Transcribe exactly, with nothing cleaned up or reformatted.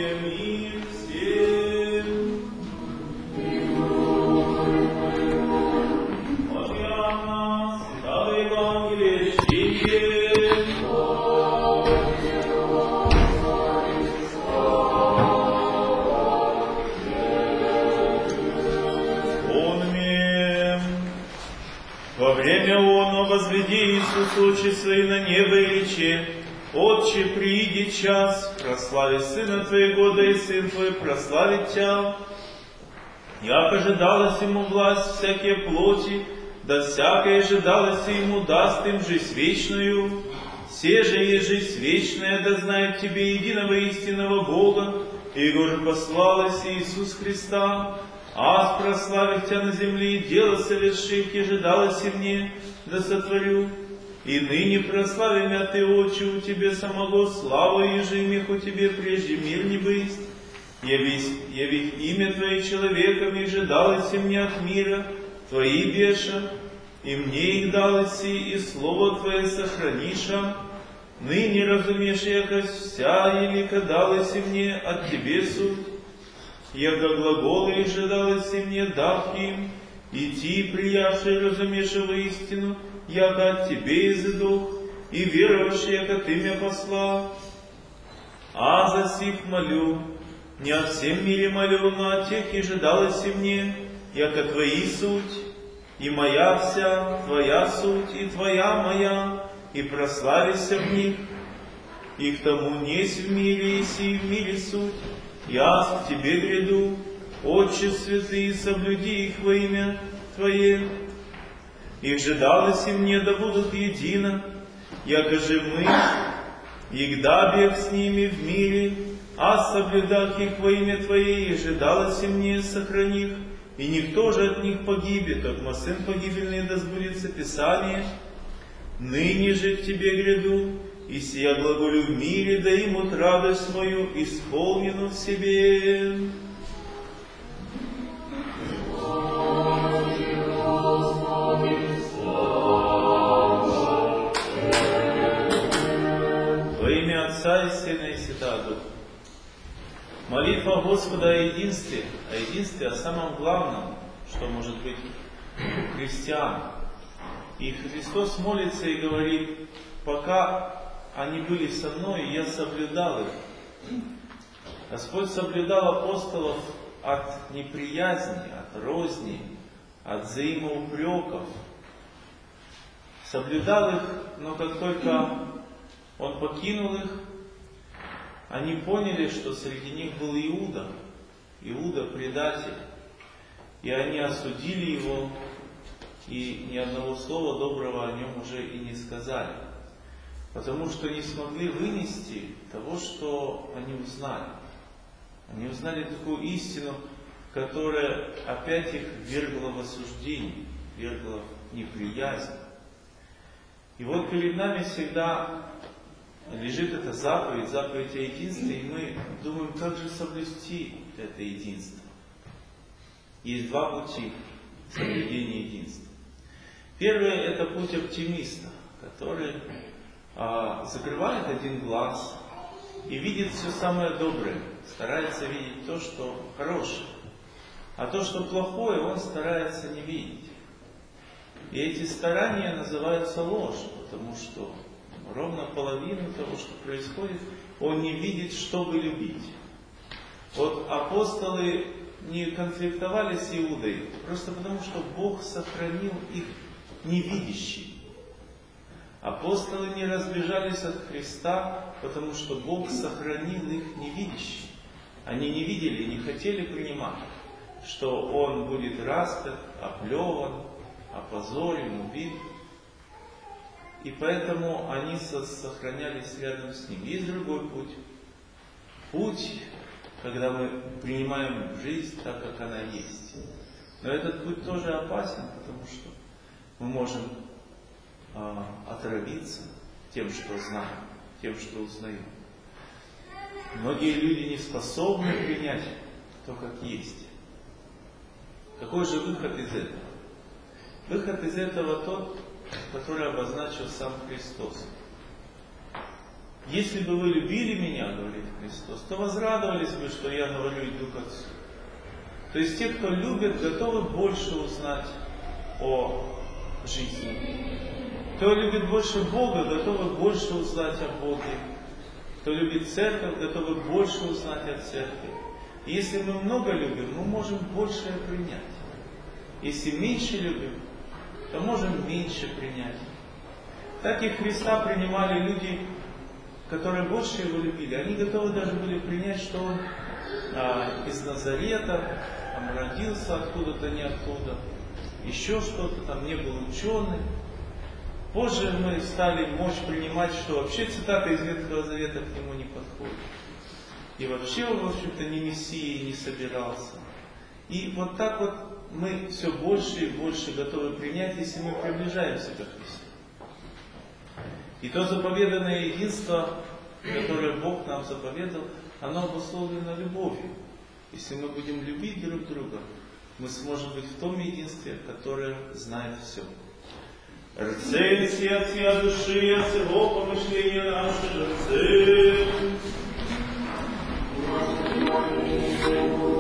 мир всем. От Иоанна Святого Евангелия чтение. Во время оно возведи Иисус очи свои на небо и рече: Отче, прииди час, прослави Сына Твоего, да и Сын Твой прославит Тя. Як ожидалось Ему власть всякие плоти, да всякое ожидалось Ему даст им жизнь вечную. Все же есть жизнь вечная, да знают Тебе единого истинного Бога, и Его же послалось Иисус Христа. Аз прославив Тя на земле, и дело совершив, и ожидалось и мне, да сотворю. И ныне прослави мя Ты, Отче, у Тебе самого славу, еже имеху Тебе прежде мир не бысть. Явись, явив имя Твое человеком, и ожидалось и мне от мира, Твои беша, и мне их далось, и слово Твое сохраниша. Ныне разумеешь, яко вся елика далась и мне от Тебе суть. Яко глаголы и ждалось и мне дав им, и ти, приявший, разумеешь истину, яко от Тебе изыдох, и веровавший, яко Ты меня послал. А за сих молю, не о всем мире молю, но о тех, и ждалось и мне, яко Твои суть, и моя вся, Твоя суть, и Твоя моя, и прославися в них, и к тому несть в мире, и си в мире суть. Я к Тебе гряду, Отче святый, соблюди их во имя Твое. Их же далось и мне, да будут едино, яко же мы, егда бег с ними в мире, а соблюдав их во имя Твое, и же далось и мне, сохраних, и никто же от них погибет, как сын погибельный, да сбудется Писание. Ныне же к Тебе гряду, и сия глаголю в мире, да имут радость мою, исполнену в себе. Во имя Отца и Сына и Святаго Духа. Молитва Господа о единстве, о единстве, о самом главном, что может быть у христиан. И Христос молится и говорит: пока они были со мной, я соблюдал их. Господь соблюдал апостолов от неприязни, от розни, от взаимоупреков. Соблюдал их, но как только Он покинул их, они поняли, что среди них был Иуда, Иуда предатель. И они осудили его, и ни одного слова доброго о нем уже и не сказали. Потому что не смогли вынести того, что они узнали. Они узнали такую истину, которая опять их ввергла в осуждение, ввергла в неприязнь. И вот перед нами всегда лежит эта заповедь, заповедь о единстве, и мы думаем, как же соблюсти это единство. Есть два пути соблюдения единства. Первый – это путь оптимиста, который а, закрывает один глаз и видит все самое доброе, старается видеть то, что хорошее, а то, что плохое, он старается не видеть. И эти старания называются ложь, потому что ровно половину того, что происходит, он не видит, чтобы любить. Вот апостолы не конфликтовали с Иудой, просто потому что Бог сохранил их невидящими. Апостолы не разбежались от Христа, потому что Бог сохранил их невидящими. Они не видели, не хотели принимать, что Он будет распят, оплеван, опозорен, убит. И поэтому они сохранялись рядом с Ним. Есть другой путь. Путь, когда мы принимаем жизнь так, как она есть. Но этот путь тоже опасен, потому что мы можем э, отравиться тем, что знаем, тем, что узнаем. Многие люди не способны принять то, как есть. Какой же выход из этого? Выход из этого тот, который обозначил сам Христос. Если бы вы любили меня, говорит Христос, то возрадовались бы, что я говорю, иду к Отцу. То есть те, кто любит, готовы больше узнать о жизни. Кто любит больше Бога, готовы больше узнать о Боге. Кто любит церковь, готовы больше узнать о церкви. И если мы много любим, мы можем больше принять. Если меньше любим, то можем меньше принять. Так и Христа принимали люди, которые больше Его любили. Они готовы даже были принять, что Он а, из Назарета, там, родился откуда-то, не оттуда, еще что-то, там не был ученый. Позже мы стали мочь принимать, что вообще цитата из Ветхого Завета к Нему не подходит. И вообще Он, в общем-то, не Мессией не собирался. И вот так вот мы все больше и больше готовы принять, если мы приближаемся ко Христу. И то заповеданное единство, которое Бог нам заповедал, оно обусловлено любовью. Если мы будем любить друг друга, мы сможем быть в том единстве, которое знает все. Рцелись от всей души, от всего помышления нашего,